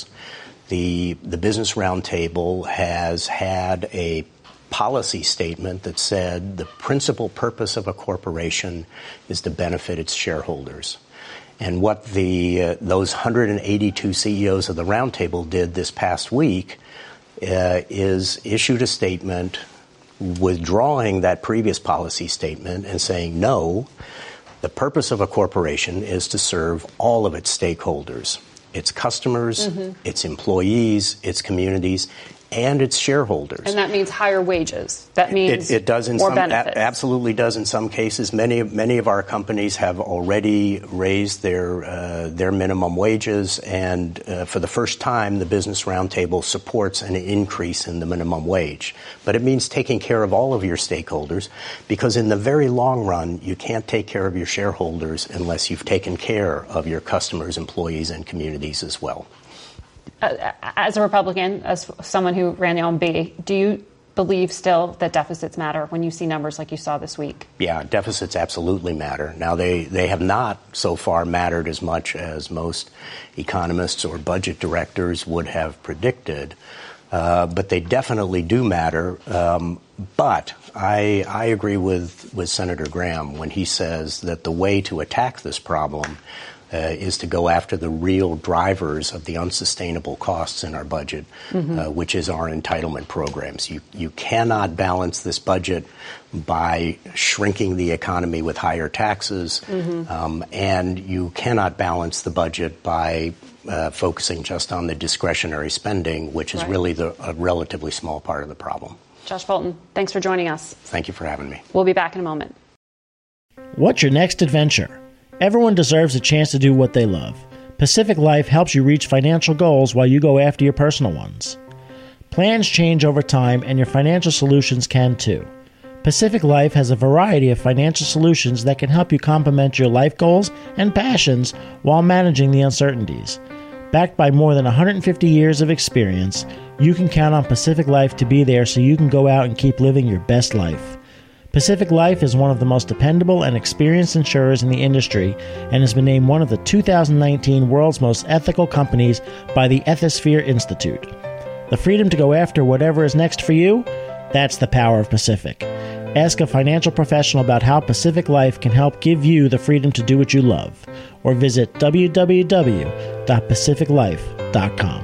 [SPEAKER 17] the the Business Roundtable has had a policy statement that said the principal purpose of a corporation is to benefit its shareholders. And what the uh, those one hundred eighty-two C E Os of the Roundtable did this past week uh, is issued a statement withdrawing that previous policy statement and saying, no, the purpose of a corporation is to serve all of its stakeholders, its customers, mm-hmm. its employees, its communities, and its shareholders.
[SPEAKER 2] And that means higher wages. That means
[SPEAKER 17] it, it does in
[SPEAKER 2] more
[SPEAKER 17] some,
[SPEAKER 2] benefits.
[SPEAKER 17] A- absolutely does in some cases. Many many of our companies have already raised their uh, their minimum wages, and uh, for the first time, the Business Roundtable supports an increase in the minimum wage. But it means taking care of all of your stakeholders, because in the very long run, you can't take care of your shareholders unless you've taken care of your customers, employees, and communities as well.
[SPEAKER 2] Uh, as a Republican, as someone who ran the O M B, do you believe still that deficits matter when you see numbers like you saw this week?
[SPEAKER 17] Yeah, deficits absolutely matter. Now, they, they have not so far mattered as much as most economists or budget directors would have predicted, uh, but they definitely do matter. Um, but I, I agree with, with Senator Graham when he says that the way to attack this problem Uh, is to go after the real drivers of the unsustainable costs in our budget, mm-hmm. uh, which is our entitlement programs. You you cannot balance this budget by shrinking the economy with higher taxes, mm-hmm. um, and you cannot balance the budget by uh, focusing just on the discretionary spending, which is right. really the, a relatively small part of the problem.
[SPEAKER 2] Josh Bolten, thanks for joining us.
[SPEAKER 17] Thank you for having me.
[SPEAKER 2] We'll be back in a moment.
[SPEAKER 16] What's your next adventure? Everyone deserves a chance to do what they love. Pacific Life helps you reach financial goals while you go after your personal ones. Plans change over time, and your financial solutions can too. Pacific Life has a variety of financial solutions that can help you complement your life goals and passions while managing the uncertainties. Backed by more than one hundred fifty years of experience, you can count on Pacific Life to be there so you can go out and keep living your best life. Pacific Life is one of the most dependable and experienced insurers in the industry and has been named one of the two thousand nineteen World's Most Ethical Companies by the Ethisphere Institute. The freedom to go after whatever is next for you? That's the power of Pacific. Ask a financial professional about how Pacific Life can help give you the freedom to do what you love, or visit w w w dot pacific life dot com.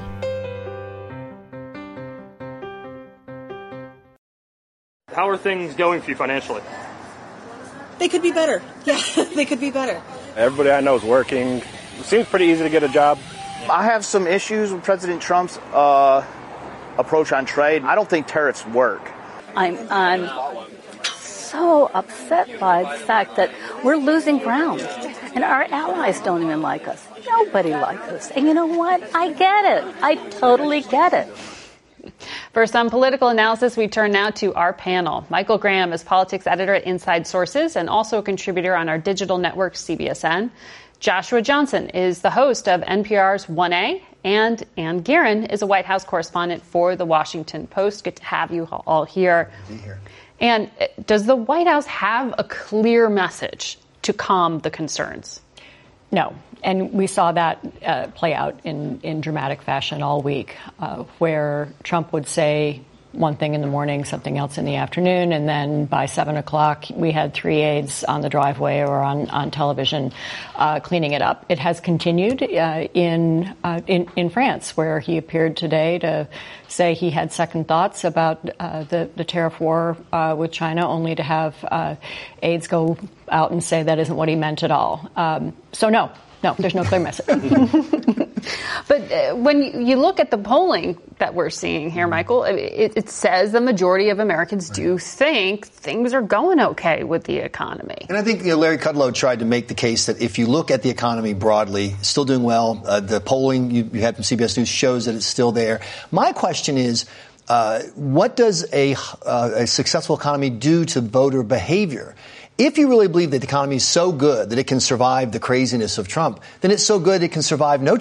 [SPEAKER 11] How are things going for you financially?
[SPEAKER 18] They could be better. Yeah, they could be better.
[SPEAKER 19] Everybody I know is working. It seems pretty easy to get a job.
[SPEAKER 20] I have some issues with President Trump's uh, approach on trade. I don't think tariffs work.
[SPEAKER 21] I'm, I'm so upset by the fact that we're losing ground, and our allies don't even like us. Nobody likes us. And you know what? I get it. I totally get it.
[SPEAKER 2] For some political analysis, we turn now to our panel. Michael Graham is politics editor at Inside Sources and also a contributor on our digital network, C B S N. Joshua Johnson is the host of N P R's one A, and Ann Guerin is a White House correspondent for The Washington Post. Good to have you all here.
[SPEAKER 22] Be here.
[SPEAKER 2] And does the White House have a clear message to calm the concerns?
[SPEAKER 23] No. And we saw that uh, play out in, in dramatic fashion all week, uh, where Trump would say one thing in the morning, something else in the afternoon, and then by seven o'clock, we had three aides on the driveway or on, on television uh, cleaning it up. It has continued uh, in, uh, in in France, where he appeared today to say he had second thoughts about uh, the, the tariff war uh, with China, only to have uh, aides go out and say that isn't what he meant at all. Um, so no. No, there's no clear message.
[SPEAKER 2] But uh, when you, you look at the polling that we're seeing here, Michael, it, it says the majority of Americans do think things are going okay with the economy.
[SPEAKER 22] And I think you know, Larry Kudlow tried to make the case that if you look at the economy broadly, still doing well. Uh, the polling you, you had from C B S News shows that it's still there. My question is, uh, what does a, uh, a successful economy do to voter behavior? If you really believe that the economy is so good that it can survive the craziness of Trump, then it's so good it can survive no Trump.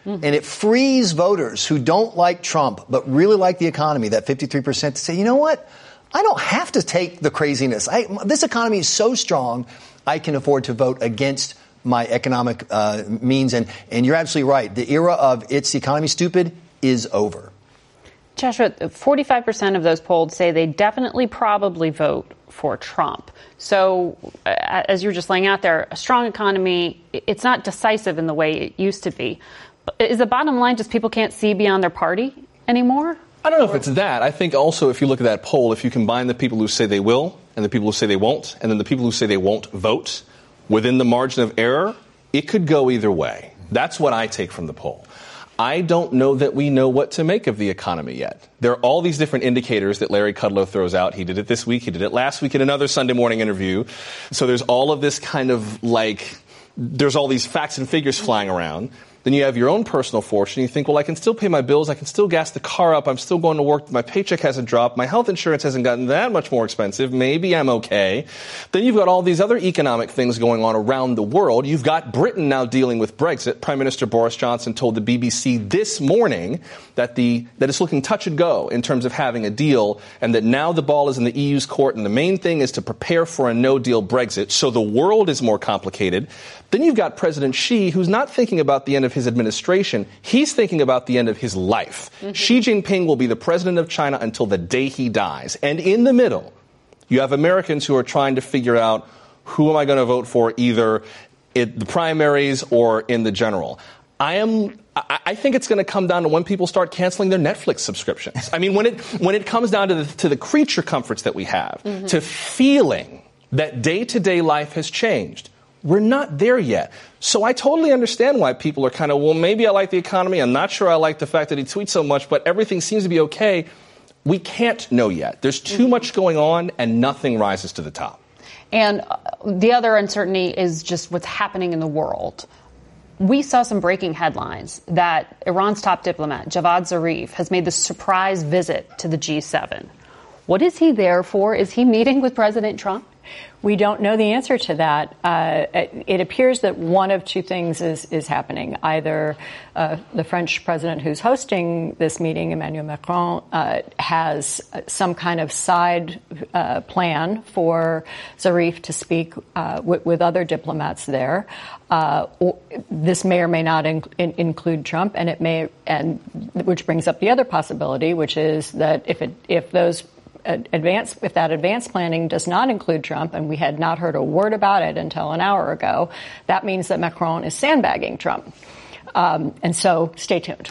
[SPEAKER 22] Mm-hmm. And it frees voters who don't like Trump but really like the economy, that fifty-three percent, to say, you know what? I don't have to take the craziness. I, this economy is so strong, I can afford to vote against my economic uh, means. And, and you're absolutely right. The era of it's the economy stupid is over.
[SPEAKER 2] Joshua, forty-five percent of those polled say they definitely probably vote for Trump. So uh, as you were just laying out there, a strong economy, it's not decisive in the way it used to be. Is the bottom line just people can't see beyond their party anymore?
[SPEAKER 1] I don't know if it's that. I think also if you look at that poll, if you combine the people who say they will and the people who say they won't, and then the people who say they won't vote within the margin of error, it could go either way. That's what I take from the poll. I don't know that we know what to make of the economy yet. There are all these different indicators that Larry Kudlow throws out. He did it this week. He did it last week in another Sunday morning interview. So there's all of this kind of like, there's all these facts and figures flying around. Then you have your own personal fortune. You think, well, I can still pay my bills. I can still gas the car up. I'm still going to work. My paycheck hasn't dropped. My health insurance hasn't gotten that much more expensive. Maybe I'm okay. Then you've got all these other economic things going on around the world. You've got Britain now dealing with Brexit. Prime Minister Boris Johnson told the B B C this morning that the that it's looking touch and go in terms of having a deal, and that now the ball is in the E U's court, and the main thing is to prepare for a no-deal Brexit. So the world is more complicated. Then you've got President Xi, who's not thinking about the end of his administration. He's thinking about the end of his life. Mm-hmm. Xi Jinping will be the president of China until the day he dies. And in the middle, you have Americans who are trying to figure out who am I going to vote for, either in the primaries or in the general. I am. I think it's going to come down to when people start canceling their Netflix subscriptions. I mean, when it when it comes down to the, to the creature comforts that we have, mm-hmm. to feeling that day-to-day life has changed. We're not there yet. So I totally understand why people are kind of, well, maybe I like the economy. I'm not sure I like the fact that he tweets so much, but everything seems to be okay. We can't know yet. There's too mm-hmm. much going on, and nothing rises to the top.
[SPEAKER 2] And uh, the other uncertainty is just what's happening in the world. We saw some breaking headlines that Iran's top diplomat, Javad Zarif, has made the surprise visit to the G seven. What is he there for? Is he meeting with President Trump?
[SPEAKER 23] We don't know the answer to that. Uh, it appears that one of two things is, is happening. Either uh, the French president who's hosting this meeting, Emmanuel Macron, uh, has some kind of side uh, plan for Zarif to speak uh, with, with other diplomats there. Uh, this may or may not in, in, include Trump, and it may, and which brings up the other possibility, which is that if it, if those Advance, if that advanced planning does not include Trump, and we had not heard a word about it until an hour ago, that means that Macron is sandbagging Trump. Um, and so stay tuned.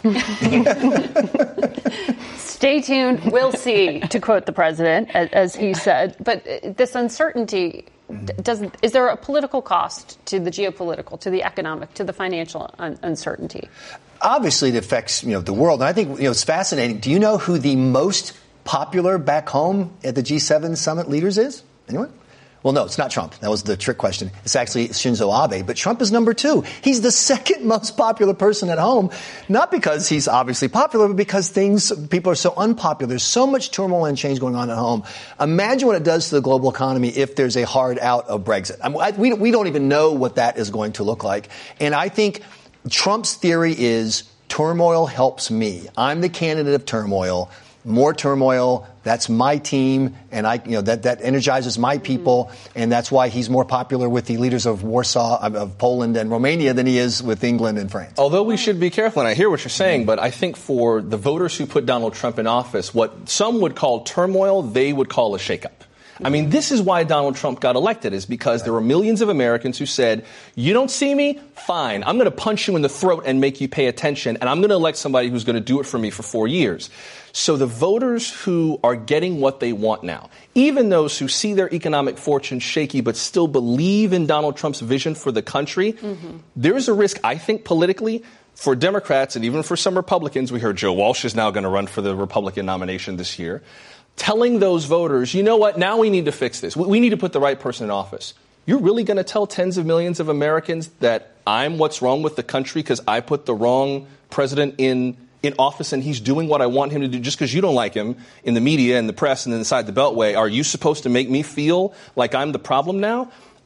[SPEAKER 2] Stay tuned. We'll see, to quote the president, as, as he said. But this uncertainty, doesn't, is there a political cost to the geopolitical, to the economic, to the financial un- uncertainty?
[SPEAKER 22] Obviously, it affects, you know, the world. And I think, you know, it's fascinating. Do you know who the most popular back home at the G seven summit leaders is? Anyone? Well, no, it's not Trump. That was the trick question. It's actually Shinzo Abe, but Trump is number two. He's the second most popular person at home, not because he's obviously popular, but because things, people are so unpopular. There's so much turmoil and change going on at home. Imagine what it does to the global economy if there's a hard out of Brexit. I mean, I, we, we don't even know what that is going to look like. And I think Trump's theory is turmoil helps me. I'm the candidate of turmoil. More turmoil, that's my team, and I, you know, that, that energizes my people, mm-hmm. and that's why he's more popular with the leaders of Warsaw, of, of Poland and Romania than he is with England and France.
[SPEAKER 1] Although we should be careful, and I hear what you're saying, mm-hmm. but I think for the voters who put Donald Trump in office, what some would call turmoil, they would call a shakeup. I mean, this is why Donald Trump got elected, is because there were millions of Americans who said, you don't see me? Fine. I'm going to punch you in the throat and make you pay attention, and I'm going to elect somebody who's going to do it for me for four years. So the voters who are getting what they want now, even those who see their economic fortune shaky but still believe in Donald Trump's vision for the country, mm-hmm. there's a risk, I think, politically, for Democrats and even for some Republicans. We heard Joe Walsh is now going to run for the Republican nomination this year. Telling those voters, you know what, now we need to fix this. We need to put the right person in office. You're really going to tell tens of millions of Americans that I'm what's wrong with the country because I put the wrong president in in office and he's doing what I want him to do just because you don't like him in the media and the press and inside the Beltway? Are you supposed to make me feel like I'm the problem now?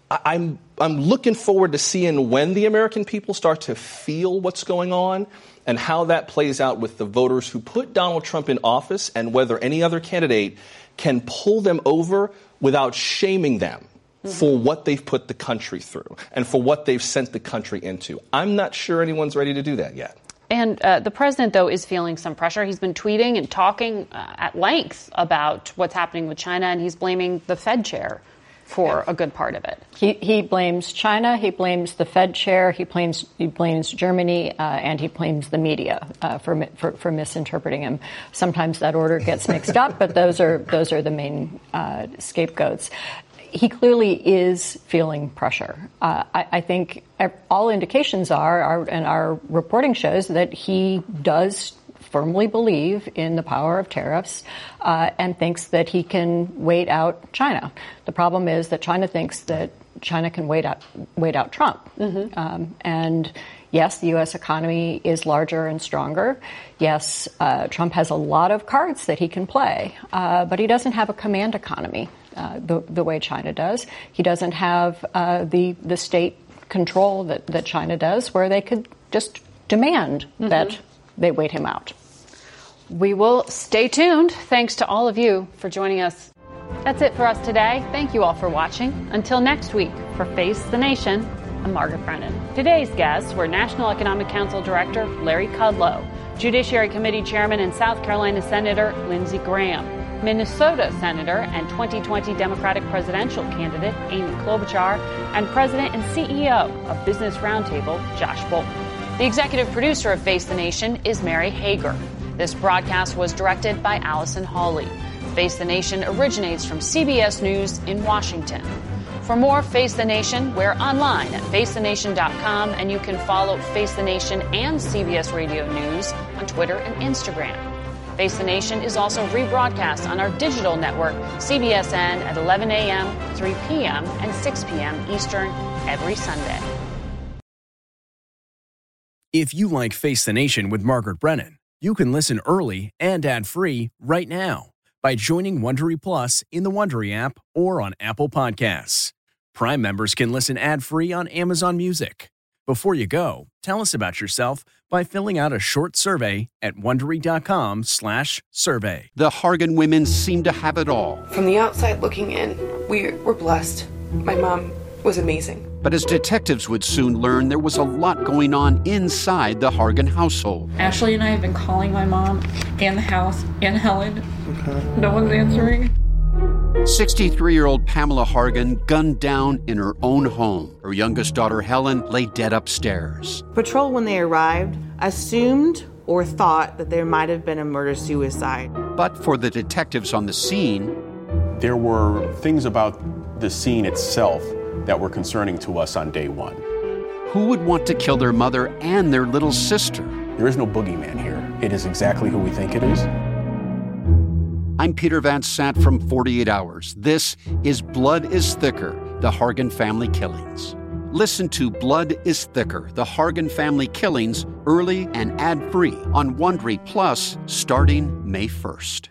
[SPEAKER 1] I'm I'm looking forward to seeing when the American people start to feel what's going on and how that plays out with the voters who put Donald Trump in office and whether any other candidate can pull them over without shaming them mm-hmm. for what they've put the country through and for what they've sent the country into. I'm not sure anyone's ready to do that yet.
[SPEAKER 2] And uh, the president, though, is feeling some pressure. He's been tweeting and talking uh, at length about what's happening with China, and he's blaming the Fed chair for a good part of it.
[SPEAKER 23] He, he blames China, he blames the Fed chair, he blames he blames Germany, uh, and he blames the media uh, for, for for misinterpreting him. Sometimes that order gets mixed up, but those are those are the main uh, scapegoats. He clearly is feeling pressure. Uh, I, I think all indications are, are, and our reporting shows, that he does firmly believe in the power of tariffs uh, and thinks that he can wait out China. The problem is that China thinks that China can wait out wait out Trump. Mm-hmm. Um, and yes, the U S economy is larger and stronger. Yes, uh, Trump has a lot of cards that he can play, uh, but he doesn't have a command economy uh, the, the way China does. He doesn't have uh, the the state control that, that China does, where they could just demand mm-hmm. that they wait him out.
[SPEAKER 2] We will stay tuned. Thanks to all of you for joining us. That's it for us today. Thank you all for watching. Until next week, for Face the Nation, I'm Margaret Brennan. Today's guests were National Economic Council Director Larry Kudlow, Judiciary Committee Chairman and South Carolina Senator Lindsey Graham, Minnesota Senator and twenty twenty Democratic presidential candidate Amy Klobuchar, and President and C E O of Business Roundtable Josh Bolten. The executive producer of Face the Nation is Mary Hager. This broadcast was directed by Allison Hawley. Face the Nation originates from C B S News in Washington. For more Face the Nation, we're online at face the nation dot com, and you can follow Face the Nation and C B S Radio News on Twitter and Instagram. Face the Nation is also rebroadcast on our digital network, C B S N, at eleven a.m., three p.m., and six p.m. Eastern every Sunday.
[SPEAKER 3] If you like Face the Nation with Margaret Brennan, you can listen early and ad-free right now by joining Wondery Plus in the Wondery app or on Apple Podcasts. Prime members can listen ad-free on Amazon Music. Before you go, tell us about yourself by filling out a short survey at Wondery.com slash survey.
[SPEAKER 4] The Hargan women seem to have it all.
[SPEAKER 5] From the outside looking in, we were blessed. My mom was amazing.
[SPEAKER 4] But as detectives would soon learn, there was a lot going on inside the Hargan household.
[SPEAKER 5] Ashley and I have been calling my mom and the house and Helen. Okay. No one's answering.
[SPEAKER 4] sixty-three-year-old Pamela Hargan gunned down in her own home. Her youngest daughter, Helen, lay dead upstairs.
[SPEAKER 24] Patrol, when they arrived, assumed or thought that there might have been a murder-suicide.
[SPEAKER 4] But for the detectives on the scene,
[SPEAKER 25] there were things about the scene itself that were concerning to us on day one.
[SPEAKER 4] Who would want to kill their mother and their little sister?
[SPEAKER 25] There is no boogeyman here. It is exactly who we think it is.
[SPEAKER 4] I'm Peter Van Sant from forty-eight hours. This is Blood is Thicker, the Hargan Family Killings. Listen to Blood is Thicker, the Hargan Family Killings, early and ad-free on Wondery Plus starting May first.